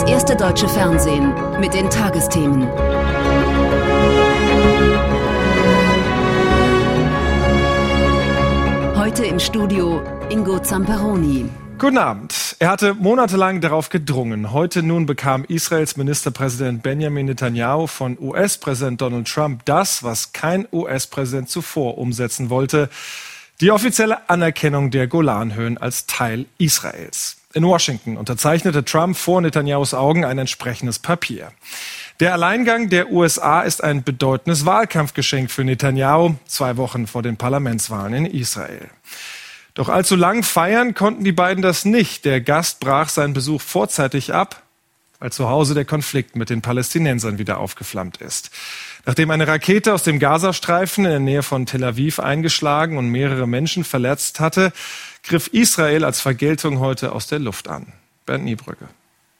erste deutsche Fernsehen mit den Tagesthemen. Heute im Studio Ingo Zamperoni. Guten Abend. Er hatte monatelang darauf gedrungen. Heute nun bekam Israels Ministerpräsident Benjamin Netanyahu von US-Präsident Donald Trump das, was kein US-Präsident zuvor umsetzen wollte: die offizielle Anerkennung der Golanhöhen als Teil Israels. In Washington unterzeichnete Trump vor Netanyahus Augen ein entsprechendes Papier. Der Alleingang der USA ist ein bedeutendes Wahlkampfgeschenk für Netanyahu, 2 Wochen vor den Parlamentswahlen in Israel. Doch allzu lang feiern konnten die beiden das nicht. Der Gast brach seinen Besuch vorzeitig ab, weil zu Hause der Konflikt mit den Palästinensern wieder aufgeflammt ist. Nachdem eine Rakete aus dem Gazastreifen in der Nähe von Tel Aviv eingeschlagen und mehrere Menschen verletzt hatte, griff Israel als Vergeltung heute aus der Luft an. Bernd Niebrügge.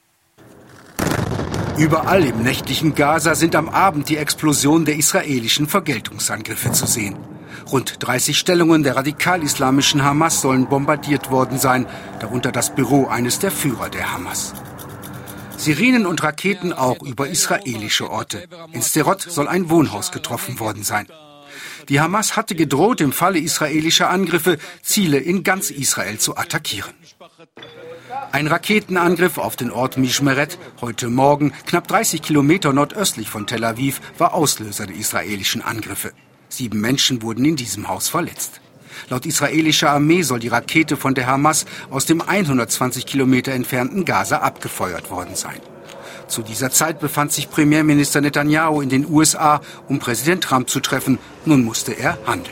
Überall im nächtlichen Gaza sind am Abend die Explosionen der israelischen Vergeltungsangriffe zu sehen. Rund 30 Stellungen der radikal-islamischen Hamas sollen bombardiert worden sein, darunter das Büro eines der Führer der Hamas. Sirenen und Raketen auch über israelische Orte. In Sderot soll ein Wohnhaus getroffen worden sein. Die Hamas hatte gedroht, im Falle israelischer Angriffe Ziele in ganz Israel zu attackieren. Ein Raketenangriff auf den Ort Mishmeret heute Morgen, knapp 30 Kilometer nordöstlich von Tel Aviv, war Auslöser der israelischen Angriffe. 7 Menschen wurden in diesem Haus verletzt. Laut israelischer Armee soll die Rakete von der Hamas aus dem 120 Kilometer entfernten Gaza abgefeuert worden sein. Zu dieser Zeit befand sich Premierminister Netanyahu in den USA, um Präsident Trump zu treffen. Nun musste er handeln.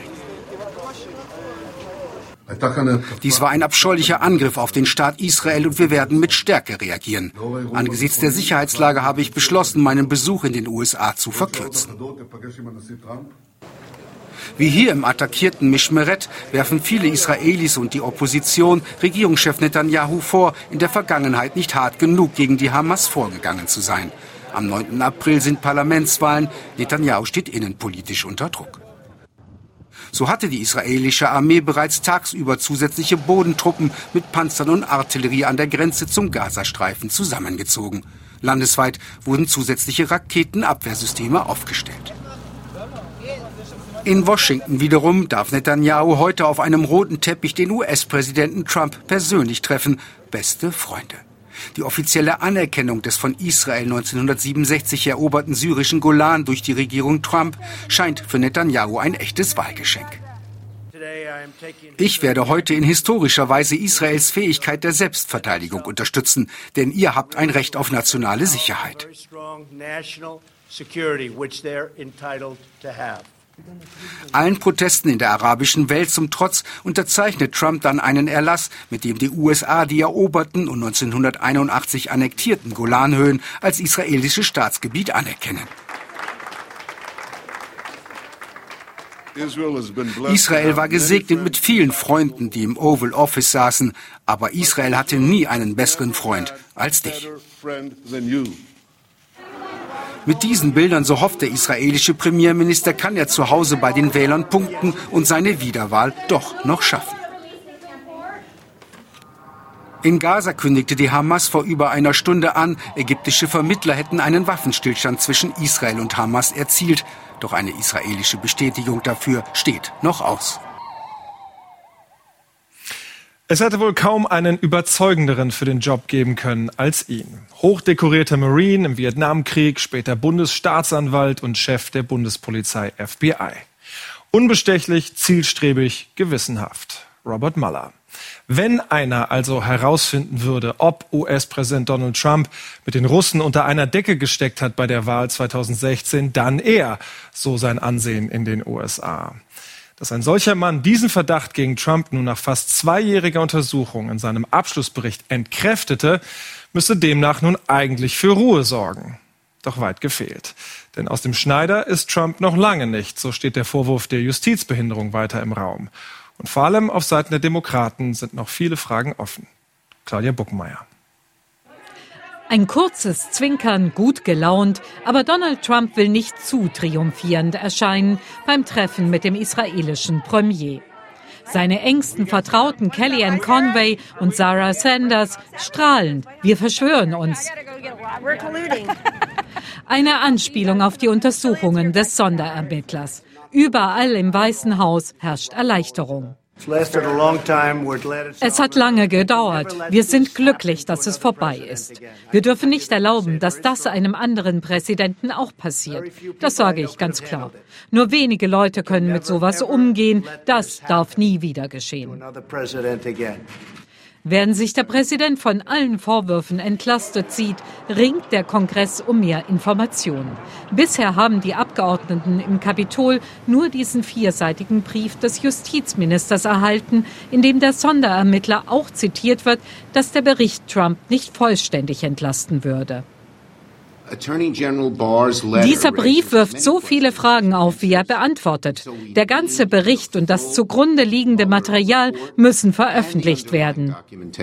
Dies war ein abscheulicher Angriff auf den Staat Israel und wir werden mit Stärke reagieren. Angesichts der Sicherheitslage habe ich beschlossen, meinen Besuch in den USA zu verkürzen. Wie hier im attackierten Mishmeret werfen viele Israelis und die Opposition Regierungschef Netanyahu vor, in der Vergangenheit nicht hart genug gegen die Hamas vorgegangen zu sein. Am 9. April sind Parlamentswahlen. Netanyahu steht innenpolitisch unter Druck. So hatte die israelische Armee bereits tagsüber zusätzliche Bodentruppen mit Panzern und Artillerie an der Grenze zum Gazastreifen zusammengezogen. Landesweit wurden zusätzliche Raketenabwehrsysteme aufgestellt. In Washington wiederum darf Netanyahu heute auf einem roten Teppich den US-Präsidenten Trump persönlich treffen. Beste Freunde. Die offizielle Anerkennung des von Israel 1967 eroberten syrischen Golan durch die Regierung Trump scheint für Netanyahu ein echtes Wahlgeschenk. Ich werde heute in historischer Weise Israels Fähigkeit der Selbstverteidigung unterstützen, denn ihr habt ein Recht auf nationale Sicherheit. Allen Protesten in der arabischen Welt zum Trotz unterzeichnet Trump dann einen Erlass, mit dem die USA die eroberten und 1981 annektierten Golanhöhen als israelisches Staatsgebiet anerkennen. Israel war gesegnet mit vielen Freunden, die im Oval Office saßen, aber Israel hatte nie einen besseren Freund als dich. Mit diesen Bildern, so hofft der israelische Premierminister, kann er zu Hause bei den Wählern punkten und seine Wiederwahl doch noch schaffen. In Gaza kündigte die Hamas vor über einer Stunde an, ägyptische Vermittler hätten einen Waffenstillstand zwischen Israel und Hamas erzielt. Doch eine israelische Bestätigung dafür steht noch aus. Es hätte wohl kaum einen überzeugenderen für den Job geben können als ihn. Hochdekorierter Marine im Vietnamkrieg, später Bundesstaatsanwalt und Chef der Bundespolizei FBI. Unbestechlich, zielstrebig, gewissenhaft. Robert Mueller. Wenn einer also herausfinden würde, ob US-Präsident Donald Trump mit den Russen unter einer Decke gesteckt hat bei der Wahl 2016, dann er, so sein Ansehen in den USA. Dass ein solcher Mann diesen Verdacht gegen Trump nun nach fast 2-jähriger Untersuchung in seinem Abschlussbericht entkräftete, müsste demnach nun eigentlich für Ruhe sorgen. Doch weit gefehlt. Denn aus dem Schneider ist Trump noch lange nicht. So steht der Vorwurf der Justizbehinderung weiter im Raum. Und vor allem auf Seiten der Demokraten sind noch viele Fragen offen. Claudia Buckenmeier. Ein kurzes Zwinkern, gut gelaunt, aber Donald Trump will nicht zu triumphierend erscheinen beim Treffen mit dem israelischen Premier. Seine engsten Vertrauten Kellyanne Conway und Sarah Sanders strahlen. Wir verschwören uns. Eine Anspielung auf die Untersuchungen des Sonderermittlers. Überall im Weißen Haus herrscht Erleichterung. Es hat lange gedauert. Wir sind glücklich, dass es vorbei ist. Wir dürfen nicht erlauben, dass das einem anderen Präsidenten auch passiert. Das sage ich ganz klar. Nur wenige Leute können mit sowas umgehen. Das darf nie wieder geschehen. Während sich der Präsident von allen Vorwürfen entlastet sieht, ringt der Kongress um mehr Informationen. Bisher haben die Abgeordneten im Kapitol nur diesen 4-seitigen Brief des Justizministers erhalten, in dem der Sonderermittler auch zitiert wird, dass der Bericht Trump nicht vollständig entlasten würde. Dieser Brief wirft so viele Fragen auf, wie er beantwortet. Der ganze Bericht und das zugrunde liegende Material müssen veröffentlicht werden.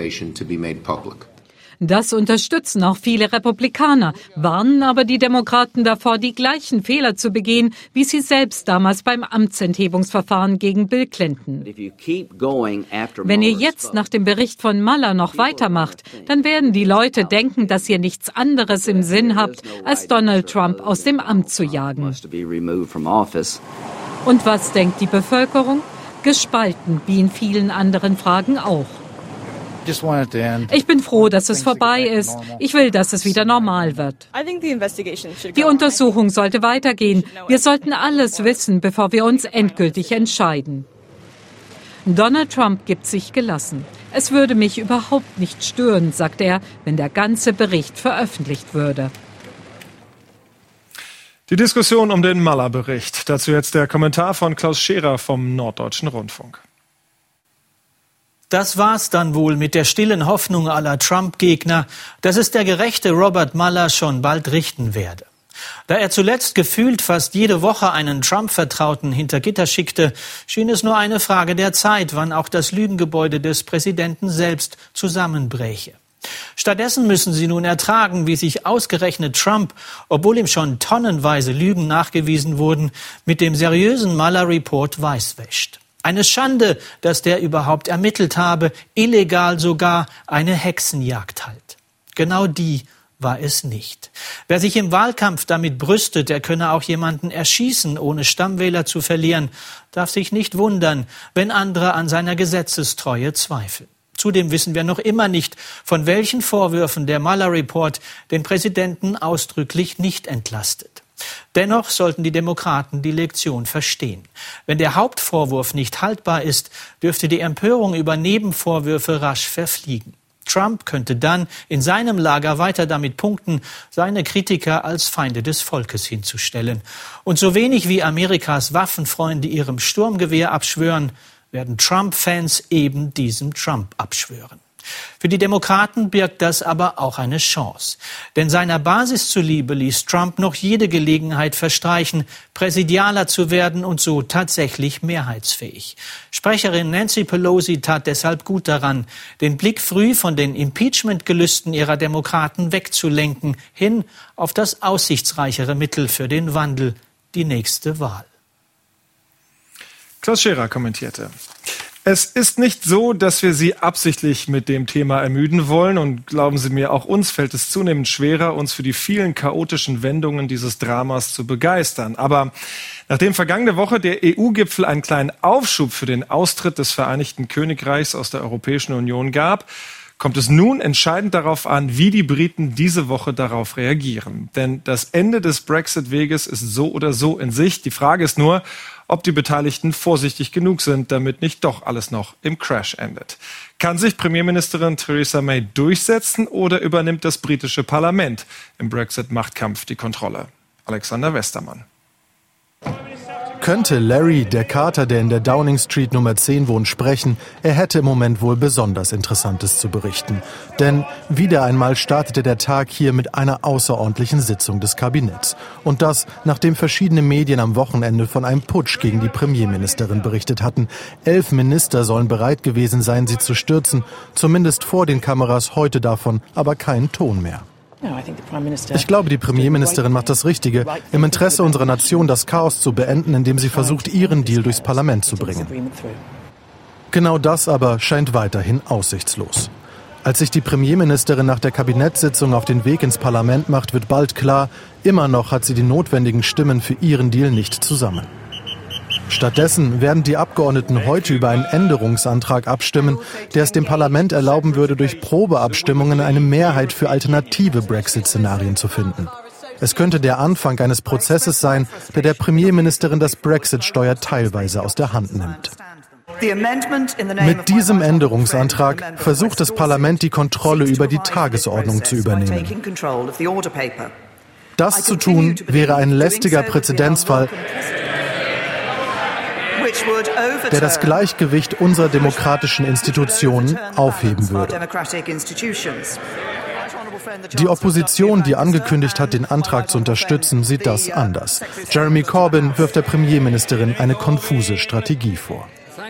Das unterstützen auch viele Republikaner, warnen aber die Demokraten davor, die gleichen Fehler zu begehen, wie sie selbst damals beim Amtsenthebungsverfahren gegen Bill Clinton. Wenn ihr jetzt nach dem Bericht von Mueller noch weitermacht, dann werden die Leute denken, dass ihr nichts anderes im Sinn habt, als Donald Trump aus dem Amt zu jagen. Und was denkt die Bevölkerung? Gespalten, wie in vielen anderen Fragen auch. Ich bin froh, dass es vorbei ist. Ich will, dass es wieder normal wird. Die Untersuchung sollte weitergehen. Wir sollten alles wissen, bevor wir uns endgültig entscheiden. Donald Trump gibt sich gelassen. Es würde mich überhaupt nicht stören, sagt er, wenn der ganze Bericht veröffentlicht würde. Die Diskussion um den Mueller-Bericht. Dazu jetzt der Kommentar von Klaus Scherer vom Norddeutschen Rundfunk. Das war's dann wohl mit der stillen Hoffnung aller Trump-Gegner, dass es der gerechte Robert Mueller schon bald richten werde. Da er zuletzt gefühlt fast jede Woche einen Trump-Vertrauten hinter Gitter schickte, schien es nur eine Frage der Zeit, wann auch das Lügengebäude des Präsidenten selbst zusammenbräche. Stattdessen müssen sie nun ertragen, wie sich ausgerechnet Trump, obwohl ihm schon tonnenweise Lügen nachgewiesen wurden, mit dem seriösen Mueller-Report weißwäscht. Eine Schande, dass der überhaupt ermittelt habe, illegal sogar, eine Hexenjagd halt. Genau die war es nicht. Wer sich im Wahlkampf damit brüstet, er könne auch jemanden erschießen, ohne Stammwähler zu verlieren, darf sich nicht wundern, wenn andere an seiner Gesetzestreue zweifeln. Zudem wissen wir noch immer nicht, von welchen Vorwürfen der Mueller-Report den Präsidenten ausdrücklich nicht entlastet. Dennoch sollten die Demokraten die Lektion verstehen. Wenn der Hauptvorwurf nicht haltbar ist, dürfte die Empörung über Nebenvorwürfe rasch verfliegen. Trump könnte dann in seinem Lager weiter damit punkten, seine Kritiker als Feinde des Volkes hinzustellen. Und so wenig wie Amerikas Waffenfreunde ihrem Sturmgewehr abschwören, werden Trump-Fans eben diesem Trump abschwören. Für die Demokraten birgt das aber auch eine Chance. Denn seiner Basis zuliebe ließ Trump noch jede Gelegenheit verstreichen, präsidialer zu werden und so tatsächlich mehrheitsfähig. Sprecherin Nancy Pelosi tat deshalb gut daran, den Blick früh von den Impeachment-Gelüsten ihrer Demokraten wegzulenken, hin auf das aussichtsreichere Mittel für den Wandel, die nächste Wahl. Klaus Scherer kommentierte: Es ist nicht so, dass wir Sie absichtlich mit dem Thema ermüden wollen. Und glauben Sie mir, auch uns fällt es zunehmend schwerer, uns für die vielen chaotischen Wendungen dieses Dramas zu begeistern. Aber nachdem vergangene Woche der EU-Gipfel einen kleinen Aufschub für den Austritt des Vereinigten Königreichs aus der Europäischen Union gab, kommt es nun entscheidend darauf an, wie die Briten diese Woche darauf reagieren. Denn das Ende des Brexit-Weges ist so oder so in Sicht. Die Frage ist nur, ob die Beteiligten vorsichtig genug sind, damit nicht doch alles noch im Crash endet. Kann sich Premierministerin Theresa May durchsetzen oder übernimmt das britische Parlament im Brexit-Machtkampf die Kontrolle? Alexander Westermann. Könnte Larry, der Kater, der in der Downing Street Nummer 10 wohnt, sprechen, er hätte im Moment wohl besonders Interessantes zu berichten. Denn wieder einmal startete der Tag hier mit einer außerordentlichen Sitzung des Kabinetts. Und das, nachdem verschiedene Medien am Wochenende von einem Putsch gegen die Premierministerin berichtet hatten. 11 Minister sollen bereit gewesen sein, sie zu stürzen. Zumindest vor den Kameras, heute davon aber kein Ton mehr. Ich glaube, die Premierministerin macht das Richtige, im Interesse unserer Nation das Chaos zu beenden, indem sie versucht, ihren Deal durchs Parlament zu bringen. Genau das aber scheint weiterhin aussichtslos. Als sich die Premierministerin nach der Kabinettssitzung auf den Weg ins Parlament macht, wird bald klar, immer noch hat sie die notwendigen Stimmen für ihren Deal nicht zusammen. Stattdessen werden die Abgeordneten heute über einen Änderungsantrag abstimmen, der es dem Parlament erlauben würde, durch Probeabstimmungen eine Mehrheit für alternative Brexit-Szenarien zu finden. Es könnte der Anfang eines Prozesses sein, der der Premierministerin das Brexit-Steuer teilweise aus der Hand nimmt. Mit diesem Änderungsantrag versucht das Parlament, die Kontrolle über die Tagesordnung zu übernehmen. Das zu tun, wäre ein lästiger Präzedenzfall, der das Gleichgewicht unserer demokratischen Institutionen aufheben würde. Die Opposition, die angekündigt hat, den Antrag zu unterstützen, sieht das anders. Jeremy Corbyn wirft der Premierministerin eine konfuse Strategie vor.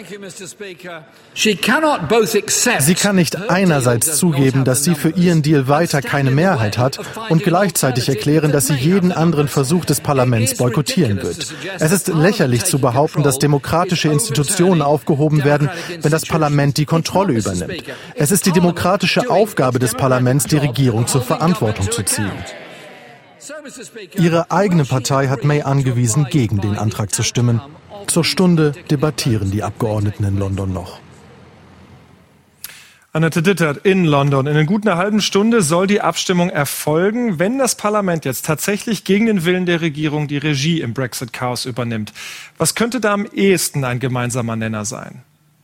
Sie kann nicht einerseits zugeben, dass sie für ihren Deal weiter keine Mehrheit hat und gleichzeitig erklären, dass sie jeden anderen Versuch des Parlaments boykottieren wird. Es ist lächerlich zu behaupten, dass demokratische Institutionen aufgehoben werden, wenn das Parlament die Kontrolle übernimmt. Es ist die demokratische Aufgabe des Parlaments, die Regierung zur Verantwortung zu ziehen. Ihre eigene Partei hat May angewiesen, gegen den Antrag zu stimmen. Zur Stunde debattieren die Abgeordneten in London noch. Annette Dittert in London. In einer guten halben Stunde soll die Abstimmung erfolgen, wenn das Parlament jetzt tatsächlich gegen den Willen der Regierung die Regie im Brexit-Chaos übernimmt. Was könnte da am ehesten ein gemeinsamer Nenner sein?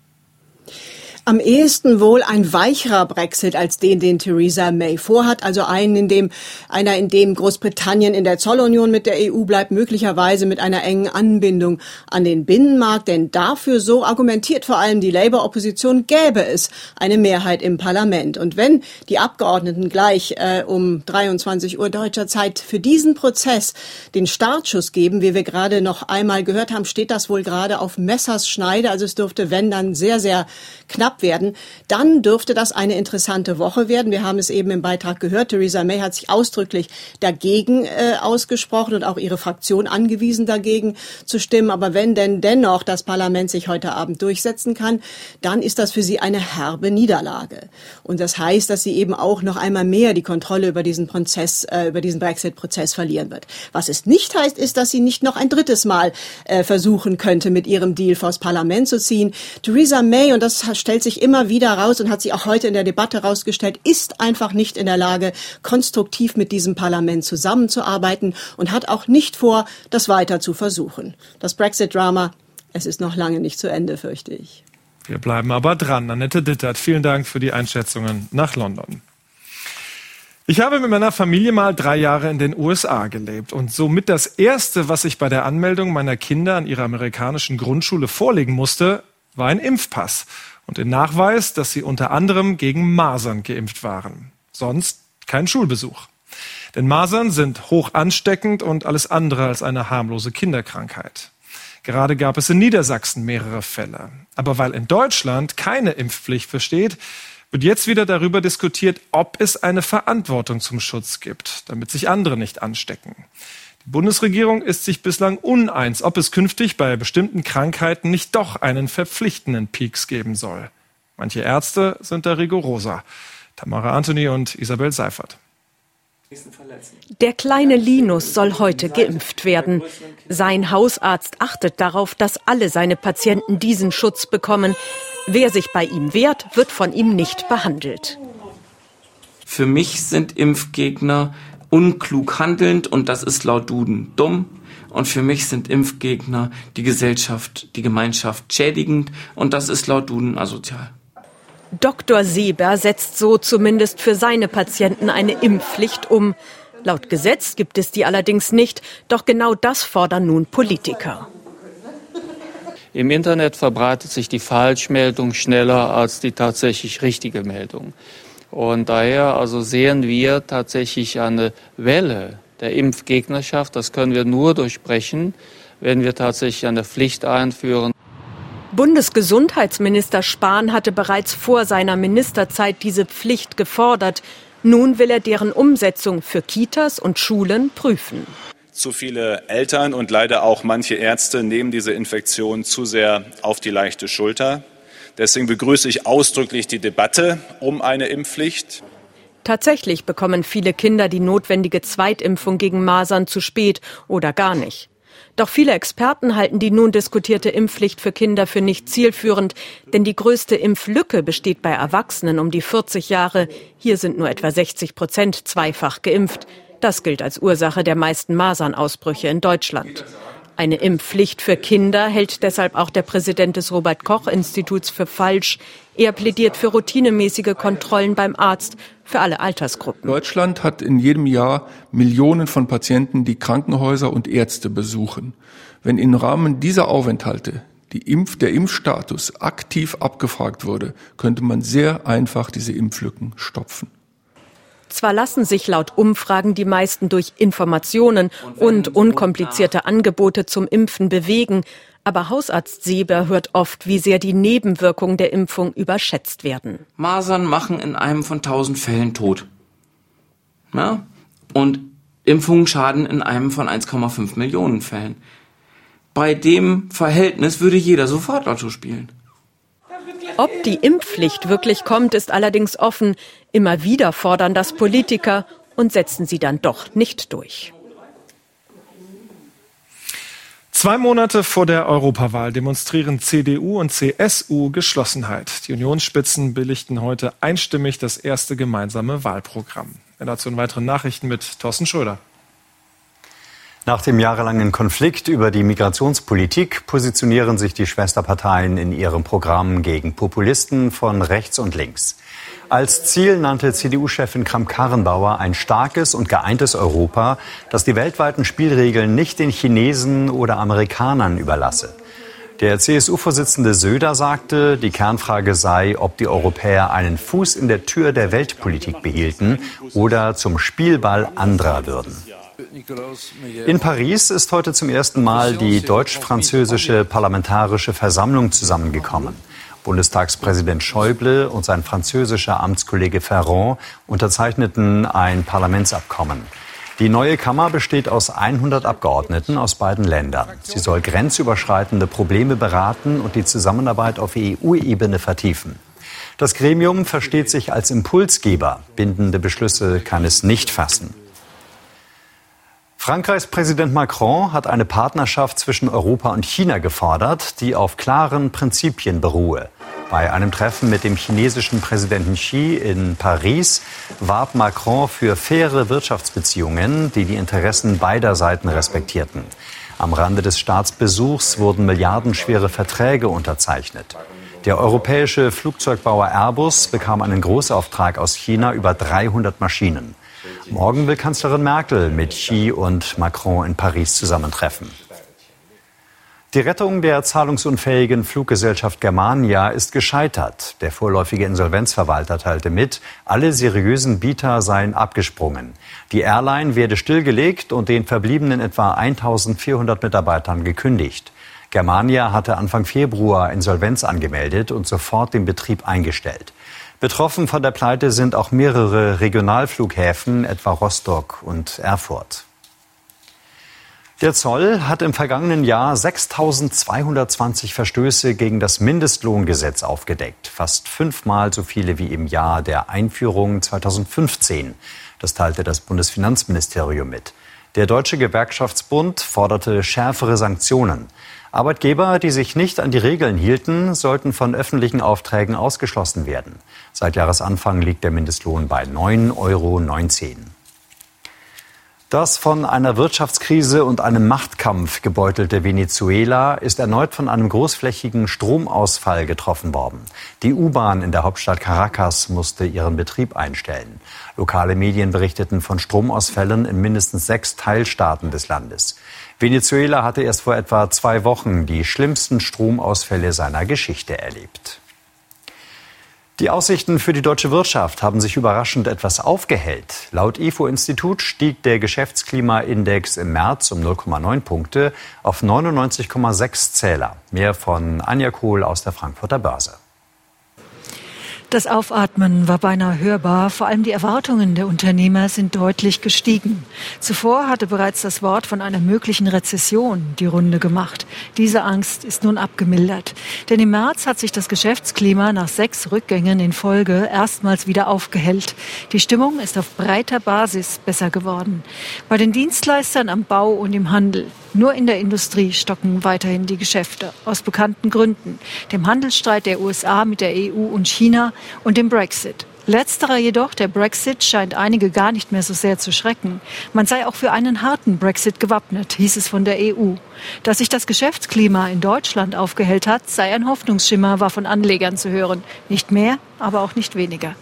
Am ehesten wohl ein weicherer Brexit als den Theresa May vorhat, also einer, in dem Großbritannien in der Zollunion mit der EU bleibt, möglicherweise mit einer engen Anbindung an den Binnenmarkt, denn dafür, so argumentiert vor allem die Labour-Opposition, gäbe es eine Mehrheit im Parlament. Und wenn die Abgeordneten gleich um 23 Uhr deutscher Zeit für diesen Prozess den Startschuss geben, wie wir gerade noch einmal gehört haben, steht das wohl gerade auf Messerschneide, also es dürfte, wenn dann, sehr, sehr knapp werden, dann dürfte das eine interessante Woche werden. Wir haben es eben im Beitrag gehört, Theresa May hat sich ausdrücklich dagegen ausgesprochen und auch ihre Fraktion angewiesen, dagegen zu stimmen. Aber wenn denn dennoch das Parlament sich heute Abend durchsetzen kann, dann ist das für sie eine herbe Niederlage. Und das heißt, dass sie eben auch noch einmal mehr die Kontrolle über diesen Prozess, über diesen Brexit-Prozess verlieren wird. Was es nicht heißt, ist, dass sie nicht noch ein drittes Mal versuchen könnte, mit ihrem Deal vors Parlament zu ziehen. Theresa May, und das stellt sich immer wieder raus und hat sie auch heute in der Debatte rausgestellt, ist einfach nicht in der Lage, konstruktiv mit diesem Parlament zusammenzuarbeiten und hat auch nicht vor, das weiter zu versuchen. Das Brexit-Drama, es ist noch lange nicht zu Ende, fürchte ich. Wir bleiben aber dran. Annette Dittert, vielen Dank für die Einschätzungen nach London. Ich habe mit meiner Familie mal 3 Jahre in den USA gelebt und somit das Erste, was ich bei der Anmeldung meiner Kinder an ihrer amerikanischen Grundschule vorlegen musste, war ein Impfpass und den Nachweis, dass sie unter anderem gegen Masern geimpft waren. Sonst kein Schulbesuch. Denn Masern sind hoch ansteckend und alles andere als eine harmlose Kinderkrankheit. Gerade gab es in Niedersachsen mehrere Fälle. Aber weil in Deutschland keine Impfpflicht besteht, wird jetzt wieder darüber diskutiert, ob es eine Verantwortung zum Schutz gibt, damit sich andere nicht anstecken. Die Bundesregierung ist sich bislang uneins, ob es künftig bei bestimmten Krankheiten nicht doch einen verpflichtenden Peaks geben soll. Manche Ärzte sind da rigoroser. Tamara Anthony und Isabel Seifert. Der kleine Linus soll heute geimpft werden. Sein Hausarzt achtet darauf, dass alle seine Patienten diesen Schutz bekommen. Wer sich bei ihm wehrt, wird von ihm nicht behandelt. Für mich sind Impfgegner unklug handelnd und das ist laut Duden dumm. Und für mich sind Impfgegner die Gesellschaft, die Gemeinschaft schädigend und das ist laut Duden asozial. Dr. Seeber setzt so zumindest für seine Patienten eine Impfpflicht um. Laut Gesetz gibt es die allerdings nicht, doch genau das fordern nun Politiker. Im Internet verbreitet sich die Falschmeldung schneller als die tatsächlich richtige Meldung. Und daher also sehen wir tatsächlich eine Welle der Impfgegnerschaft. Das können wir nur durchbrechen, wenn wir tatsächlich eine Pflicht einführen. Bundesgesundheitsminister Spahn hatte bereits vor seiner Ministerzeit diese Pflicht gefordert. Nun will er deren Umsetzung für Kitas und Schulen prüfen. Zu viele Eltern und leider auch manche Ärzte nehmen diese Infektion zu sehr auf die leichte Schulter. Deswegen begrüße ich ausdrücklich die Debatte um eine Impfpflicht. Tatsächlich bekommen viele Kinder die notwendige Zweitimpfung gegen Masern zu spät oder gar nicht. Doch viele Experten halten die nun diskutierte Impfpflicht für Kinder für nicht zielführend, denn die größte Impflücke besteht bei Erwachsenen um die 40 Jahre. Hier sind nur etwa 60% zweifach geimpft. Das gilt als Ursache der meisten Masernausbrüche in Deutschland. Eine Impfpflicht für Kinder hält deshalb auch der Präsident des Robert-Koch-Instituts für falsch. Er plädiert für routinemäßige Kontrollen beim Arzt für alle Altersgruppen. Deutschland hat in jedem Jahr Millionen von Patienten, die Krankenhäuser und Ärzte besuchen. Wenn im Rahmen dieser Aufenthalte der Impfstatus aktiv abgefragt würde, könnte man sehr einfach diese Impflücken stopfen. Zwar lassen sich laut Umfragen die meisten durch Informationen und unkomplizierte Angebote zum Impfen bewegen, aber Hausarzt Seeber hört oft, wie sehr die Nebenwirkungen der Impfung überschätzt werden. Masern machen in einem von 1000 Fällen tot. Ja? Und Impfungen schaden in einem von 1,5 Millionen Fällen. Bei dem Verhältnis würde jeder sofort Lotto spielen. Ob die Impfpflicht wirklich kommt, ist allerdings offen. Immer wieder fordern das Politiker und setzen sie dann doch nicht durch. 2 Monate vor der Europawahl demonstrieren CDU und CSU Geschlossenheit. Die Unionsspitzen billigten heute einstimmig das erste gemeinsame Wahlprogramm. Dazu in weiteren Nachrichten mit Thorsten Schröder. Nach dem jahrelangen Konflikt über die Migrationspolitik positionieren sich die Schwesterparteien in ihrem Programm gegen Populisten von rechts und links. Als Ziel nannte CDU-Chefin Kramp-Karrenbauer ein starkes und geeintes Europa, das die weltweiten Spielregeln nicht den Chinesen oder Amerikanern überlasse. Der CSU-Vorsitzende Söder sagte, die Kernfrage sei, ob die Europäer einen Fuß in der Tür der Weltpolitik behielten oder zum Spielball anderer würden. In Paris ist heute zum ersten Mal die deutsch-französische Parlamentarische Versammlung zusammengekommen. Bundestagspräsident Schäuble und sein französischer Amtskollege Ferrand unterzeichneten ein Parlamentsabkommen. Die neue Kammer besteht aus 100 Abgeordneten aus beiden Ländern. Sie soll grenzüberschreitende Probleme beraten und die Zusammenarbeit auf EU-Ebene vertiefen. Das Gremium versteht sich als Impulsgeber. Bindende Beschlüsse kann es nicht fassen. Frankreichs Präsident Macron hat eine Partnerschaft zwischen Europa und China gefordert, die auf klaren Prinzipien beruhe. Bei einem Treffen mit dem chinesischen Präsidenten Xi in Paris warb Macron für faire Wirtschaftsbeziehungen, die die Interessen beider Seiten respektierten. Am Rande des Staatsbesuchs wurden milliardenschwere Verträge unterzeichnet. Der europäische Flugzeugbauer Airbus bekam einen Großauftrag aus China über 300 Maschinen. Morgen will Kanzlerin Merkel mit Xi und Macron in Paris zusammentreffen. Die Rettung der zahlungsunfähigen Fluggesellschaft Germania ist gescheitert. Der vorläufige Insolvenzverwalter teilte mit, alle seriösen Bieter seien abgesprungen. Die Airline werde stillgelegt und den verbliebenen etwa 1400 Mitarbeitern gekündigt. Germania hatte Anfang Februar Insolvenz angemeldet und sofort den Betrieb eingestellt. Betroffen von der Pleite sind auch mehrere Regionalflughäfen, etwa Rostock und Erfurt. Der Zoll hat im vergangenen Jahr 6.220 Verstöße gegen das Mindestlohngesetz aufgedeckt. Fast 5-mal so viele wie im Jahr der Einführung 2015. Das teilte das Bundesfinanzministerium mit. Der Deutsche Gewerkschaftsbund forderte schärfere Sanktionen. Arbeitgeber, die sich nicht an die Regeln hielten, sollten von öffentlichen Aufträgen ausgeschlossen werden. Seit Jahresanfang liegt der Mindestlohn bei 9,19 €. Das von einer Wirtschaftskrise und einem Machtkampf gebeutelte Venezuela ist erneut von einem großflächigen Stromausfall getroffen worden. Die U-Bahn in der Hauptstadt Caracas musste ihren Betrieb einstellen. Lokale Medien berichteten von Stromausfällen in mindestens 6 Teilstaaten des Landes. Venezuela hatte erst vor etwa 2 Wochen die schlimmsten Stromausfälle seiner Geschichte erlebt. Die Aussichten für die deutsche Wirtschaft haben sich überraschend etwas aufgehellt. Laut IFO-Institut stieg der Geschäftsklimaindex im März um 0,9 Punkte auf 99,6 Zähler. Mehr von Anja Kohl aus der Frankfurter Börse. Das Aufatmen war beinahe hörbar. Vor allem die Erwartungen der Unternehmer sind deutlich gestiegen. Zuvor hatte bereits das Wort von einer möglichen Rezession die Runde gemacht. Diese Angst ist nun abgemildert. Denn im März hat sich das Geschäftsklima nach 6 Rückgängen in Folge erstmals wieder aufgehellt. Die Stimmung ist auf breiter Basis besser geworden. Bei den Dienstleistern am Bau und im Handel. Nur in der Industrie stocken weiterhin die Geschäfte. Aus bekannten Gründen. Dem Handelsstreit der USA mit der EU und China und dem Brexit. Letzterer jedoch, der Brexit, scheint einige gar nicht mehr so sehr zu schrecken. Man sei auch für einen harten Brexit gewappnet, hieß es von der EU. Dass sich das Geschäftsklima in Deutschland aufgehellt hat, sei ein Hoffnungsschimmer, war von Anlegern zu hören. Nicht mehr, aber auch nicht weniger.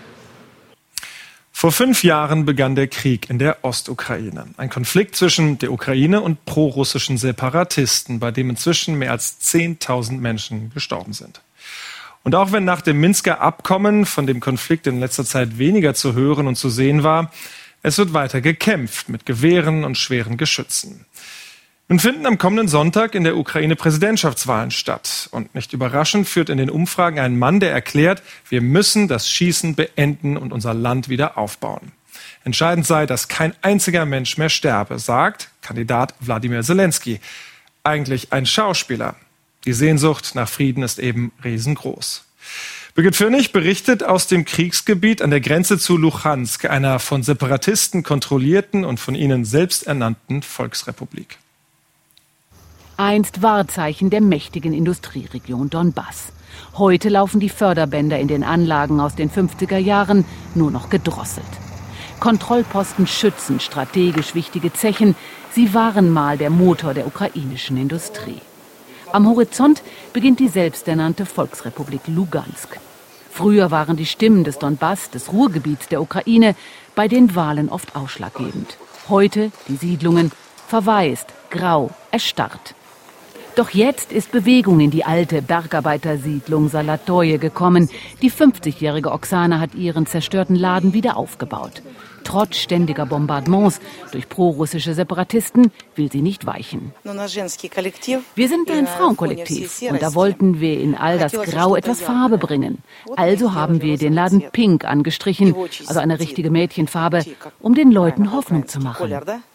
Vor 5 Jahren begann der Krieg in der Ostukraine. Ein Konflikt zwischen der Ukraine und prorussischen Separatisten, bei dem inzwischen mehr als 10.000 Menschen gestorben sind. Und auch wenn nach dem Minsker Abkommen von dem Konflikt in letzter Zeit weniger zu hören und zu sehen war, es wird weiter gekämpft mit Gewehren und schweren Geschützen. Nun finden am kommenden Sonntag in der Ukraine Präsidentschaftswahlen statt. Und nicht überraschend führt in den Umfragen ein Mann, der erklärt, wir müssen das Schießen beenden und unser Land wieder aufbauen. Entscheidend sei, dass kein einziger Mensch mehr sterbe, sagt Kandidat Wladimir Zelensky. Eigentlich ein Schauspieler. Die Sehnsucht nach Frieden ist eben riesengroß. Birgit Fürnig berichtet aus dem Kriegsgebiet an der Grenze zu Luhansk, einer von Separatisten kontrollierten und von ihnen selbst ernannten Volksrepublik. Einst Wahrzeichen der mächtigen Industrieregion Donbass. Heute laufen die Förderbänder in den Anlagen aus den 50er Jahren nur noch gedrosselt. Kontrollposten schützen strategisch wichtige Zechen. Sie waren mal der Motor der ukrainischen Industrie. Am Horizont beginnt die selbsternannte Volksrepublik Lugansk. Früher waren die Stimmen des Donbass, des Ruhrgebiets der Ukraine, bei den Wahlen oft ausschlaggebend. Heute die Siedlungen verwaist, grau, erstarrt. Doch jetzt ist Bewegung in die alte Bergarbeitersiedlung Salatoje gekommen. Die 50-jährige Oksana hat ihren zerstörten Laden wieder aufgebaut. Trotz ständiger Bombardements durch prorussische Separatisten will sie nicht weichen. Wir sind ein Frauenkollektiv und da wollten wir in all das Grau etwas Farbe bringen. Also haben wir den Laden pink angestrichen, also eine richtige Mädchenfarbe, um den Leuten Hoffnung zu machen.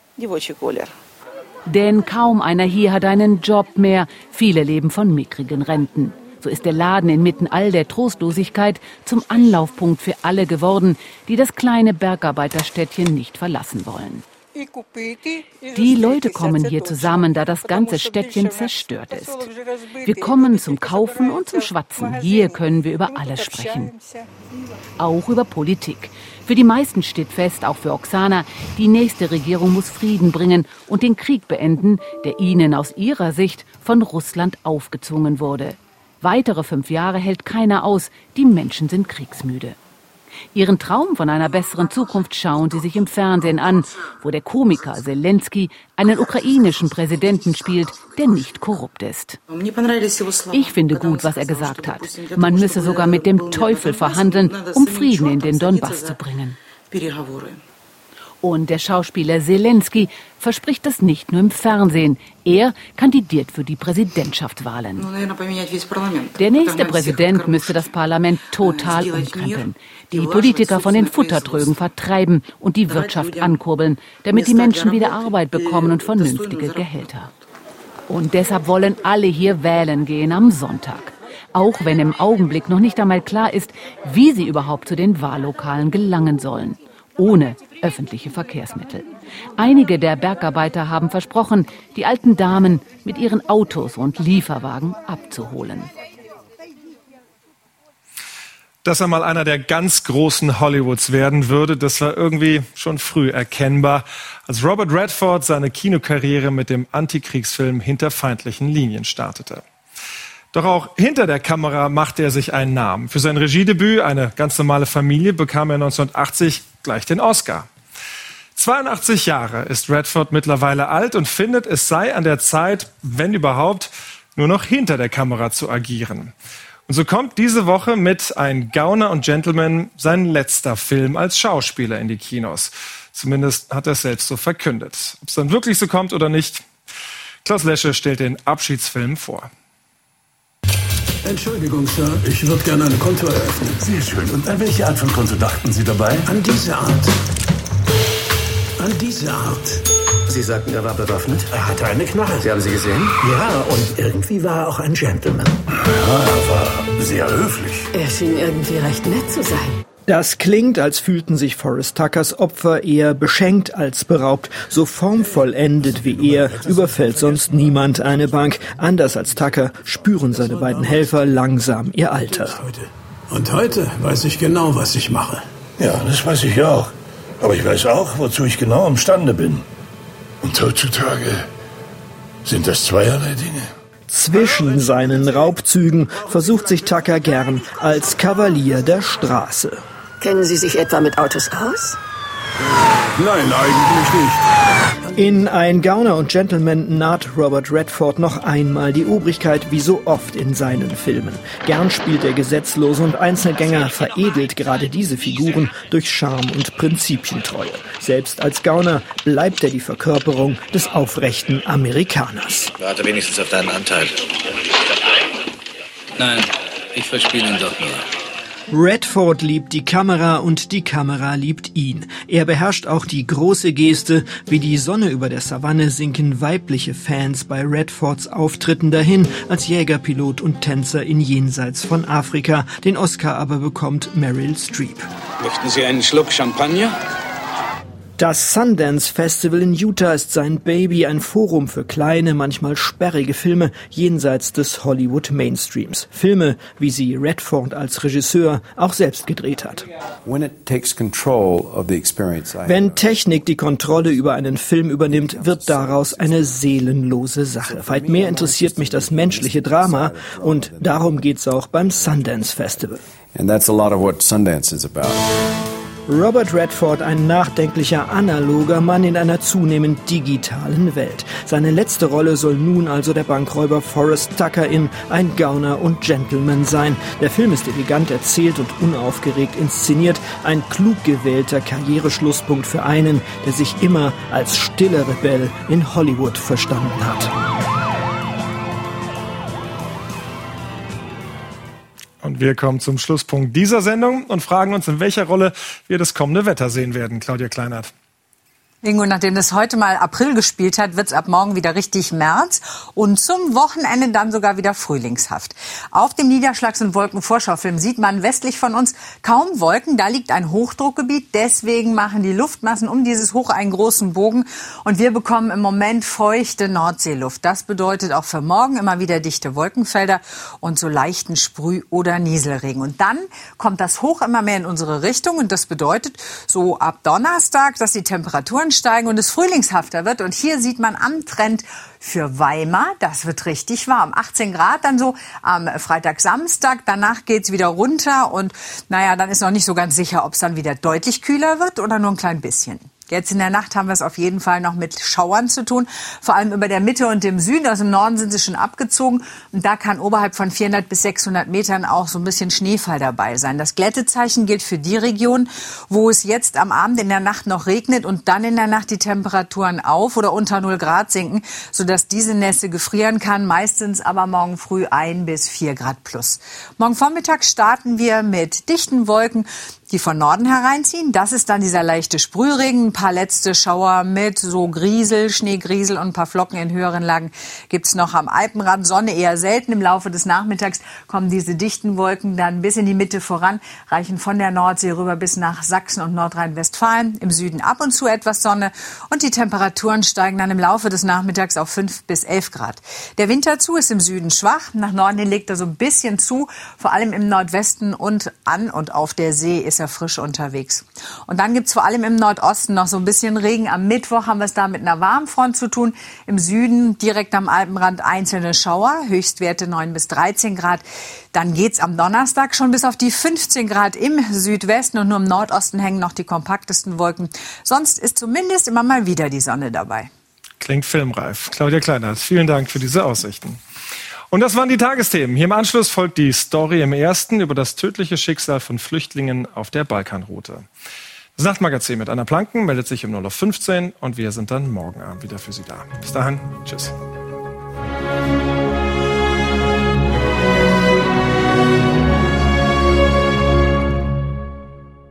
Denn kaum einer hier hat einen Job mehr. Viele leben von mickrigen Renten. So ist der Laden inmitten all der Trostlosigkeit zum Anlaufpunkt für alle geworden, die das kleine Bergarbeiterstädtchen nicht verlassen wollen. Die Leute kommen hier zusammen, da das ganze Städtchen zerstört ist. Wir kommen zum Kaufen und zum Schwatzen. Hier können wir über alles sprechen. Auch über Politik. Für die meisten steht fest, auch für Oksana, die nächste Regierung muss Frieden bringen und den Krieg beenden, der ihnen aus ihrer Sicht von Russland aufgezwungen wurde. Weitere 5 Jahre hält keiner aus, die Menschen sind kriegsmüde. Ihren Traum von einer besseren Zukunft schauen sie sich im Fernsehen an, wo der Komiker Zelensky einen ukrainischen Präsidenten spielt, der nicht korrupt ist. Ich finde gut, was er gesagt hat. Man müsse sogar mit dem Teufel verhandeln, um Frieden in den Donbass zu bringen. Und der Schauspieler Zelensky verspricht das nicht nur im Fernsehen. Er kandidiert für die Präsidentschaftswahlen. Der nächste Präsident müsste das Parlament total umkrempeln, die Politiker von den Futtertrögen vertreiben und die Wirtschaft ankurbeln, damit die Menschen wieder Arbeit bekommen und vernünftige Gehälter. Und deshalb wollen alle hier wählen gehen am Sonntag. Auch wenn im Augenblick noch nicht einmal klar ist, wie sie überhaupt zu den Wahllokalen gelangen sollen. Ohne öffentliche Verkehrsmittel. Einige der Bergarbeiter haben versprochen, die alten Damen mit ihren Autos und Lieferwagen abzuholen. Dass er mal einer der ganz großen Hollywoods werden würde, das war irgendwie schon früh erkennbar, als Robert Redford seine Kinokarriere mit dem Antikriegsfilm Hinter feindlichen Linien startete. Doch auch hinter der Kamera machte er sich einen Namen. Für sein Regiedebüt Eine ganz normale Familie bekam er 1980 gleich den Oscar. 82 Jahre ist Redford mittlerweile alt und findet, es sei an der Zeit, wenn überhaupt, nur noch hinter der Kamera zu agieren. Und so kommt diese Woche mit Ein Gauner und Gentleman sein letzter Film als Schauspieler in die Kinos. Zumindest hat er es selbst so verkündet. Ob es dann wirklich so kommt oder nicht, Klaus Lesche stellt den Abschiedsfilm vor. Entschuldigung, Sir, ich würde gerne ein Konto eröffnen. Sehr schön. Und an welche Art von Konto dachten Sie dabei? An diese Art. An diese Art. Sie sagten, er war bewaffnet? Er hatte eine Knarre. Sie haben sie gesehen? Ja, und irgendwie war er auch ein Gentleman. Ja, er war sehr höflich. Er schien irgendwie recht nett zu sein. Das klingt, als fühlten sich Forrest Tuckers Opfer eher beschenkt als beraubt. So formvollendet wie er überfällt sonst niemand eine Bank. Anders als Tucker spüren seine beiden Helfer langsam ihr Alter. Und heute weiß ich genau, was ich mache. Ja, das weiß ich auch. Aber ich weiß auch, wozu ich genau imstande bin. Und heutzutage sind das zweierlei Dinge. Zwischen seinen Raubzügen versucht sich Tucker gern als Kavalier der Straße. Kennen Sie sich etwa mit Autos aus? Nein, eigentlich nicht. In Ein Gauner und Gentleman naht Robert Redford noch einmal die Obrigkeit, wie so oft in seinen Filmen. Gern spielt er Gesetzlose und Einzelgänger, veredelt gerade diese Figuren durch Charme und Prinzipientreue. Selbst als Gauner bleibt er die Verkörperung des aufrechten Amerikaners. Warte wenigstens auf deinen Anteil. Nein, ich verspiele ihn doch nur. Redford liebt die Kamera und die Kamera liebt ihn. Er beherrscht auch die große Geste. Wie die Sonne über der Savanne sinken weibliche Fans bei Redfords Auftritten dahin, als Jägerpilot und Tänzer in Jenseits von Afrika. Den Oscar aber bekommt Meryl Streep. Möchten Sie einen Schluck Champagner? Das Sundance Festival in Utah ist sein Baby, ein Forum für kleine, manchmal sperrige Filme jenseits des Hollywood Mainstreams. Filme, wie sie Redford als Regisseur auch selbst gedreht hat. Wenn Technik die Kontrolle über einen Film übernimmt, wird daraus eine seelenlose Sache. Weit mehr interessiert mich das menschliche Drama und darum geht's auch beim Sundance Festival. And that's a lot of what Sundance is about. Robert Redford, ein nachdenklicher, analoger Mann in einer zunehmend digitalen Welt. Seine letzte Rolle soll nun also der Bankräuber Forrest Tucker in Ein Gauner und Gentleman sein. Der Film ist elegant erzählt und unaufgeregt inszeniert. Ein klug gewählter Karriereschlusspunkt für einen, der sich immer als stiller Rebell in Hollywood verstanden hat. Und wir kommen zum Schlusspunkt dieser Sendung und fragen uns, in welcher Rolle wir das kommende Wetter sehen werden. Claudia Kleinert. Ingo, nachdem das heute mal April gespielt hat, wird's ab morgen wieder richtig März und zum Wochenende dann sogar wieder frühlingshaft. Auf dem Niederschlags- und Wolkenvorschaufilm sieht man westlich von uns kaum Wolken. Da liegt ein Hochdruckgebiet. Deswegen machen die Luftmassen um dieses Hoch einen großen Bogen. Und wir bekommen im Moment feuchte Nordseeluft. Das bedeutet auch für morgen immer wieder dichte Wolkenfelder und so leichten Sprüh- oder Nieselregen. Und dann kommt das Hoch immer mehr in unsere Richtung. Und das bedeutet so ab Donnerstag, dass die Temperaturen steigen und es frühlingshafter wird. Und hier sieht man am Trend für Weimar, das wird richtig warm. 18 Grad dann so am Freitag, Samstag. Danach geht's wieder runter und dann ist noch nicht so ganz sicher, ob es dann wieder deutlich kühler wird oder nur ein klein bisschen. Jetzt in der Nacht haben wir es auf jeden Fall noch mit Schauern zu tun, vor allem über der Mitte und dem Süden. Aus dem Norden sind sie schon abgezogen und da kann oberhalb von 400 bis 600 Metern auch so ein bisschen Schneefall dabei sein. Das Glättezeichen gilt für die Region, wo es jetzt am Abend in der Nacht noch regnet und dann in der Nacht die Temperaturen auf oder unter 0 Grad sinken, sodass diese Nässe gefrieren kann, meistens aber morgen früh 1 bis 4 Grad plus. Morgen Vormittag starten wir mit dichten Wolken, die von Norden hereinziehen. Das ist dann dieser leichte Sprühregen. Ein paar letzte Schauer mit so Griesel, Schneegriesel und ein paar Flocken in höheren Lagen gibt's noch am Alpenrand. Sonne eher selten. Im Laufe des Nachmittags kommen diese dichten Wolken dann bis in die Mitte voran, reichen von der Nordsee rüber bis nach Sachsen und Nordrhein-Westfalen. Im Süden ab und zu etwas Sonne und die Temperaturen steigen dann im Laufe des Nachmittags auf 5 bis 11 Grad. Der Wind dazu ist im Süden schwach. Nach Norden hin legt er so ein bisschen zu. Vor allem im Nordwesten und an und auf der See ist er frisch unterwegs. Und dann gibt's vor allem im Nordosten noch so ein bisschen Regen. Am Mittwoch haben wir es da mit einer Warmfront zu tun. Im Süden direkt am Alpenrand einzelne Schauer, Höchstwerte 9 bis 13 Grad. Dann geht's am Donnerstag schon bis auf die 15 Grad im Südwesten und nur im Nordosten hängen noch die kompaktesten Wolken. Sonst ist zumindest immer mal wieder die Sonne dabei. Klingt filmreif. Claudia Kleinert, vielen Dank für diese Aussichten. Und das waren die Tagesthemen. Hier im Anschluss folgt die Story im Ersten über das tödliche Schicksal von Flüchtlingen auf der Balkanroute. Das Nachtmagazin mit Anna Planken meldet sich um 0:15 Uhr und wir sind dann morgen Abend wieder für Sie da. Bis dahin, tschüss.